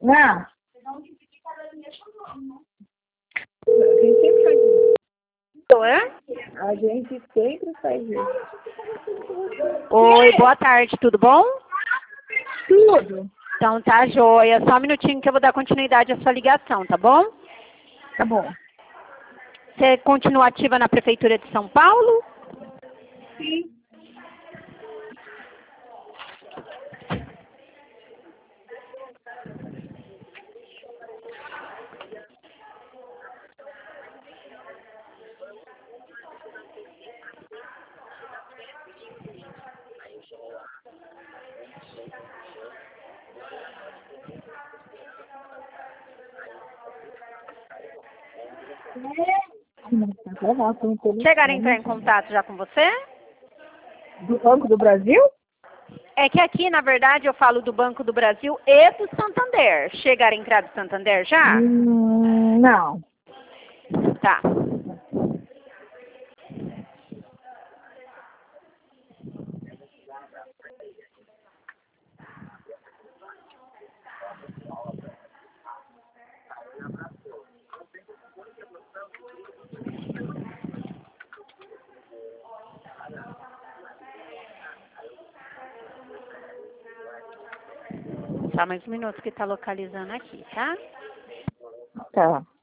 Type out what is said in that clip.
Não. A gente sempre faz isso. A gente sempre faz isso. Oi, boa tarde, tudo bom? Tudo. Então tá joia. Só um minutinho que eu vou dar continuidade à sua ligação, tá bom? Tá bom. Você continua ativa na Prefeitura de São Paulo? Sim. Chegaram a entrar em contato já com você? Do Banco do Brasil? É que aqui, na verdade, eu falo do Banco do Brasil e do Santander. Chegaram a entrar do Santander já? Não. Tá. Só mais um minuto que tá localizando aqui, tá? Tá.